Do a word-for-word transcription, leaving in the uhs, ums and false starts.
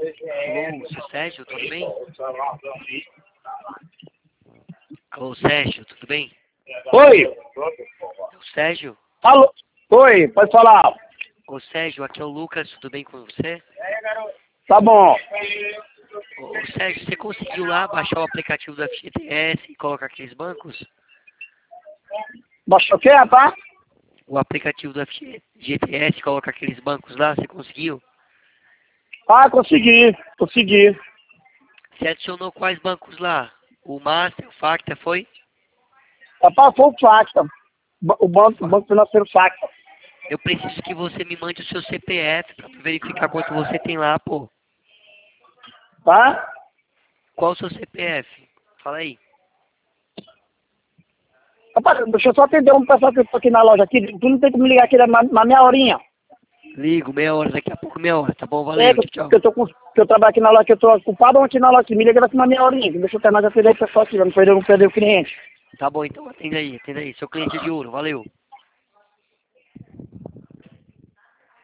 Alô, seu Sérgio, tudo bem? Alô, Sérgio, tudo bem? Oi. É o Sérgio? Alô. Oi, pode falar. Ô, Sérgio, aqui é o Lucas, tudo bem com você? Tá bom. Ô, Sérgio, você conseguiu lá baixar o aplicativo do F G T S e colocar aqueles bancos? Baixou o quê, rapaz? O aplicativo do F G T S e colocar aqueles bancos lá, você conseguiu? Ah, consegui. Consegui. Você adicionou quais bancos lá? O Master, o Facta, foi? Rapaz, foi o Facta. O banco, o banco financeiro Facta. Eu preciso que você me mande o seu C P F pra verificar quanto você tem lá, pô. Tá? Qual o seu C P F? Fala aí. Rapaz, deixa eu só atender um pessoal que eu tô aqui na loja aqui. Tu não tem como ligar aqui na, na meia horinha. Ligo, meia hora, daqui a pouco meia hora, tá bom? É, Valeu, que, tchau, que tchau. eu tô com, que eu trabalho aqui na loja, que eu tô ocupado ontem na loja. Me liga daqui na meia horinha. Deixa eu terminar de atender o pessoal aqui. Eu não perder, não perder o cliente. Tá bom, então atenda aí, atenda aí. Seu cliente é de ouro, valeu.